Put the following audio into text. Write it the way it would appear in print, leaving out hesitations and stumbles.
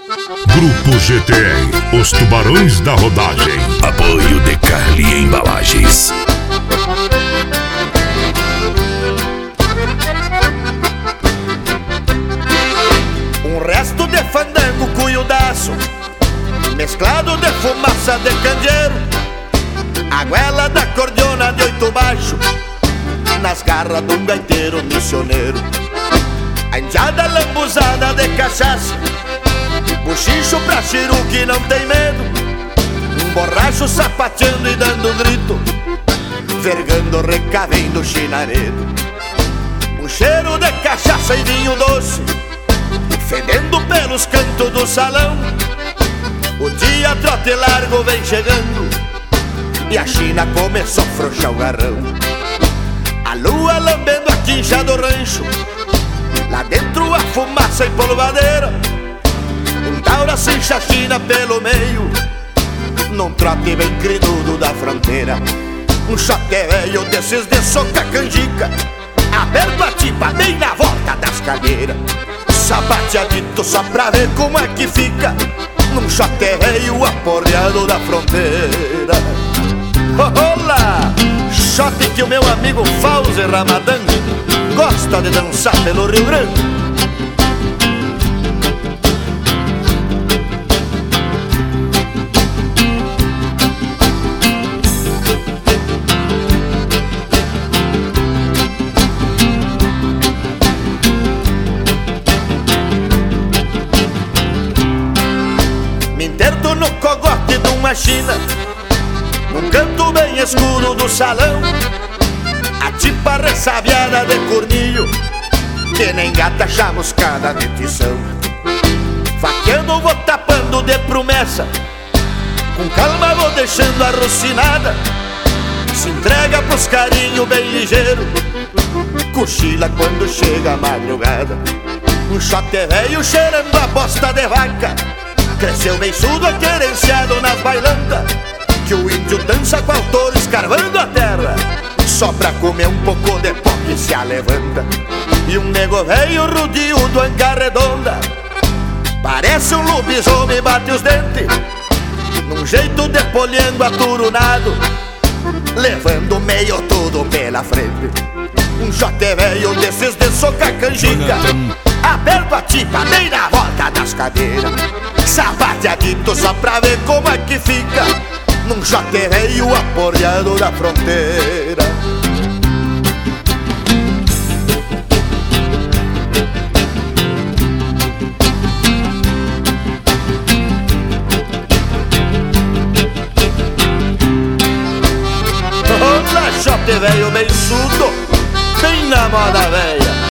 Grupo GTR, os tubarões da rodagem. Apoio de Carli Embalagens. Um resto de fandango cuiudaço, mesclado de fumaça de candeeiro, a goela da cordiona de 8 baixo, nas garras de um gaiteiro missioneiro. A indiada lambuzada de cachaça, buchicho pra chiru que não tem medo, um borracho sapateando e dando grito, vergando recavendo chinaredo. Um cheiro de cachaça e vinho doce, fedendo pelos cantos do salão. O dia trote largo vem chegando e a China começou a frouxar o garrão. A lua lambendo a quincha do rancho, lá dentro a fumaça e polvadeira. Um taura sem chachina pelo meio, num trote bem crinudo da fronteira. Um chote velho desses de soca canjica, aberto a tipa bem na volta das cadeiras, sapateadito só pra ver como é que fica, num chote velho aporreado da fronteira. Olá! Chote que o meu amigo Fauzi Ramadã gosta de dançar pelo Rio Grande. Me enterro no cogote de uma china, num canto bem escuro do salão, a tipa ressabiada de cornilho, que nem gata chamuscada de tição. Vaqueando vou tapando de promessa, com calma vou deixando a rocinada, se entrega pros carinhos bem ligeiro, cochila quando chega a madrugada. Um chote velho cheirando a bosta de vaca, cresceu beiçudo aquerenciado nas bailantas, que o índio dança com o touro escarvando a terra, só pra comer um pouco de pó que se alevanta. E um nego velho rudio do anca redonda, parece um lobisomem, bate os dentes, num jeito de poliango aturunado, levando meio tudo pela frente. Um chote velho desses de soca canjica, aberto a tipa bem na volta das cadeiras, sapateadito só pra ver como é que fica, num chote velho aporreado da fronteira. Olá, chote velho bem sudo, bem na moda velha.